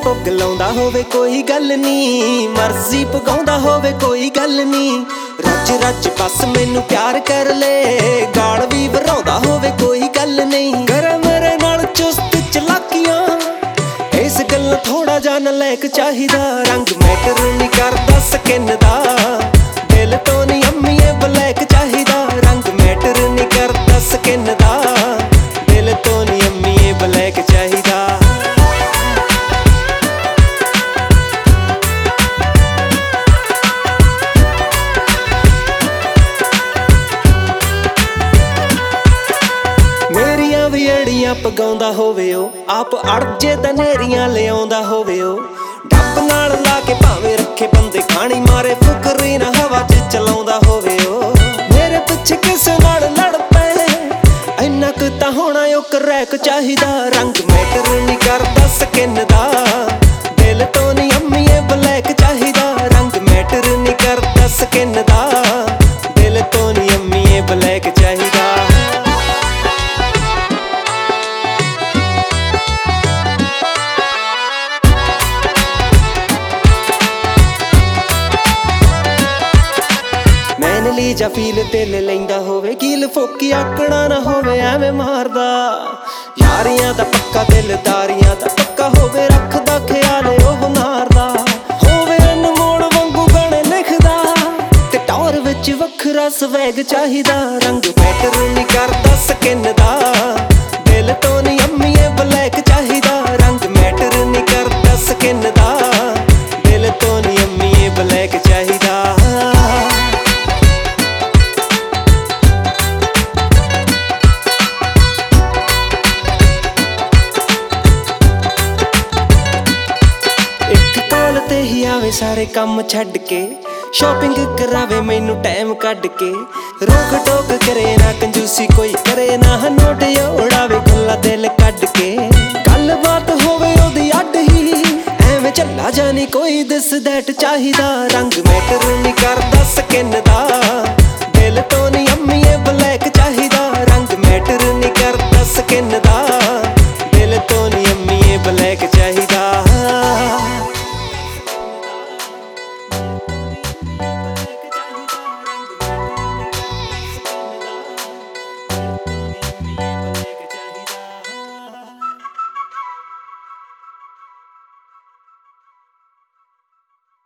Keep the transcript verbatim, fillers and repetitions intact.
ਭੁੱਗ ਲਾਉਂਦਾ ਹੋਵੇ ਕੋਈ ਗੱਲ ਨੀ, ਮਰਜ਼ੀ ਪਗਾਉਂਦਾ ਹੋਵੇ ਕੋਈ ਗੱਲ ਨੀ। ਰੱਜ ਰੱਜ ਬਸ ਮੈਨੂੰ ਪਿਆਰ ਕਰ ਲੈ, ਗਾਲ ਵੀ ਵਰਾਉਂਦਾ ਹੋਵੇ ਕੋਈ ਗੱਲ ਨਹੀਂ। ਕਰ ਮੇਰੇ ਨਾਲ ਚੁਸਤ ਚਲਾਕੀਆਂ, ਇਸ ਗੱਲ ਥੋੜਾ ਜਿਹਾ ਨਲਾਇਕ ਚਾਹੀਦਾ। ਰੰਗ ਮੈਟਰ ਨਹੀਂ ਕਰਦਾ ਸਕਿਨ ਦਾ, ਦਿਲ ਤੋਂ ਨਹੀਂ ਅੰਮੀਏ ਬਲੈਕ ਚਾਹੀਦਾ। ਰੰਗ ਮੈਟਰ ਨਹੀਂ ਕਰਦਾ ਸਕਿਨ ਦਾ, ਦਿਲ ਤੋਂ ਨਹੀਂ ਅੰਮੀਏ ਬਲੈਕ ਚਾਹੀਦਾ। ਮੇਰੀਆਂ ਵੀ ਅੜੀਆਂ ਪਗਾਉਂਦਾ ਹੋਵੇ ਉਹ, ਆਪ ਅੜਜੇ ਤਾਂ ਨੇਰੀਆਂ ਲਿਆਉਂਦਾ ਹੋਵੇ ਉਹ। ਡੱਬ ਨਾਲ ਲਾ ਕੇ ਭਾਵੇਂ ਰੱਖੇ ਬੰਦੇ ਖਾਣੀ ਮਾਰੇ, ਫੁਕਰੀ ਨਾ ਹਵਾ ਚ ਚਲਾਉਂਦਾ ਹੋਵੇ ਉਹ। ਮੇਰੇ ਪਿੱਛੇ ਕਿਸੇ ਨਾਲ ਲੜ ਪਏ, ਇੰਨਾ ਕੁ ਤਾਂ ਹੋਣਾ ਉਹ ਕਰੈਕ ਚਾਹੀਦਾ। ਰੰਗ ਮੈਟਰ ਨਹੀਂ ਕਰਦਾ ਸਕਿਨ ਦਾ, ਦਿਲ ਤੋਂ ਨਹੀਂ ਅੰਮੀਏ ਬਲੈਕ ਚਾਹੀਦਾ। ਰੰਗ ਮੈਟਰ ਨਹੀਂ ਕਰਦਾ ਸਕਿਨ ਦਾ, ਦਿਲ ਤੋਂ ਨਹੀਂ ਅੰਮੀਏ ਬਲੈਕ ਚਾਹੀਦਾ। ਮੈਨਲੀ ਜਾਂ ਫੀਲ ਦਿਲ ਲੈਂਦਾ ਹੋਵੇ, ਕੀਲ ਫੋਕੀ ਆਕੜਾ ਨਾ ਹੋਵੇ ਐਵੇਂ ਮਾਰਦਾ। ਯਾਰੀਆਂ ਦਾ ਪੱਕਾ ਦਿਲਦਾਰੀਆਂ ਦਾ ਪੱਕਾ ਹੋਵੇ, ਰੱਖਦਾ ਖਿਆਲ ਉਹ ਨਾਰਦਾ ਹੋਵੇ। ਅਨਮੋਲ ਵਾਂਗੂ ਗਾਣੇ ਲਿਖਦਾ ਤੇ ਟੌਰ ਵਿੱਚ ਵੱਖਰਾ ਸਵੈਗ ਚਾਹੀਦਾ। ਰੰਗ ਮੈਟਰ ਨਹੀਂ ਕਰਦਾ ਸਕਿਨ ਦਾ, ਦਿਲ ਤੋਂ ਨਹੀਂ ਅੰਮੀਏ ਬਲੈਕ ਚਾਹੀਦਾ। ਰੰਗ ਮੈਟਰ ਨਹੀਂ ਕਰਦਾ ਸਕਿਨ ਦਾ, ਦਿਲ ਤੋਂ ਨਹੀਂ ਅੰਮੀਏ ਬਲੈਕ ਚਾਹੀਦਾ। ਤੇ ਹੀ ਆਵੇ ਸਾਰੇ ਕੰਮ ਛੱਡ ਕੇ, ਸ਼ਾਪਿੰਗ ਕਰਾਵੇ ਮੈਨੂੰ ਟਾਈਮ ਕੱਢ ਕੇ। ਰੋਕ ਟੋਕ ਕਰੇ ਨਾ ਕੰਜੂਸੀ ਕੋਈ ਕਰੇ ਨਾ, ਨੋਟ ਉਡਾਵੇ ਖੁੱਲਾ ਦਿਲ ਕੱਢ ਕੇ। ਗੱਲਬਾਤ ਹੋਵੇ ਉਹਦੀ ਅੱਡ ਹੀ, ਐਵੇਂ ਚੱਲਾ ਜਾਣੀ ਕੋਈ ਦਿਸ ਦੈਟ ਚਾਹੀਦਾ। ਰੰਗ ਮੈਟਰ ਨਹੀਂ ਕਰਦਾ ਸਕਿਨ ਦਾ, ਦਿਲ ਤੋਂ ਨਹੀਂ ਅੰਮੀਏ ਬਲੈਕ ਚਾਹੀਦਾ। ਰੰਗ ਮੈਟਰ ਨਹੀਂ ਕਰਦਾ ਸਕਿਨ ਦਾ,